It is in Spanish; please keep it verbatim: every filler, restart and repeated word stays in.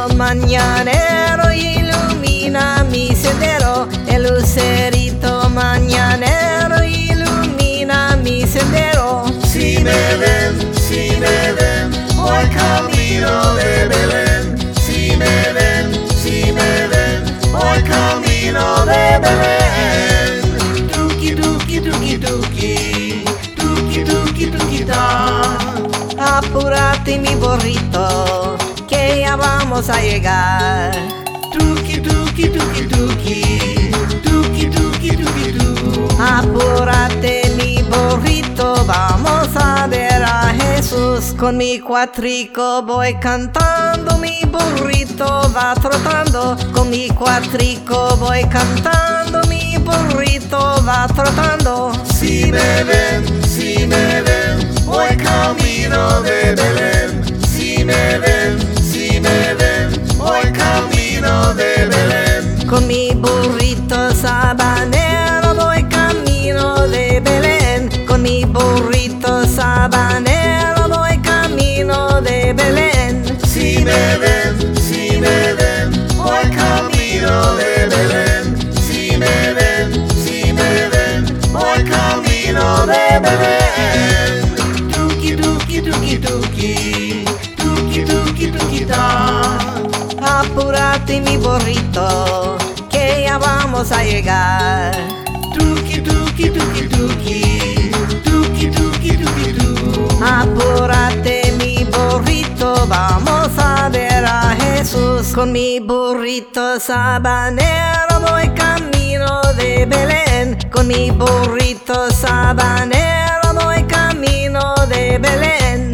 lucerito mañanero ilumina mi sendero. El lucerito mañanero ilumina mi sendero. Si me ven, si me ven, voy camino de Belén. Si me ven, si me ven, voy camino de Belén. Tuki, tuki, tuki, tuki, tuki, tuki, tuki, ta. Apúrate mi burrito, que ya vamos a llegar. Tuki, tuki, tuki, tuki, tuki, tuki, tuki, tu. Apúrate mi burrito, vamos a ver a Jesús. Con mi cuatrico voy cantando, mi burrito va trotando. Con mi cuatrico voy cantando, mi burrito va trotando. Si me ven, si me ven, voy camino de Belén. Si me ven, si me ven, voy camino de Belén. Con mi burrito sabanero voy camino de Belén. Con mi burrito sabanero voy camino de Belén. Si me ven, si me ven, voy camino de Belén. Si me ven, si me ven, voy camino de Belén. Tuki, tuki, tuki, tuki, tuki, tuki, tuki, ta. Apúrate mi burrito, que ya vamos a llegar. Tuki, tuki, tuki, tuki, tuki, tuki, tuki, tu. Apúrate mi burrito, vamos a ver a Jesús. Con mi burrito sabanero voy camino de Belén. Con mi burrito sabanero voy camino de Belén.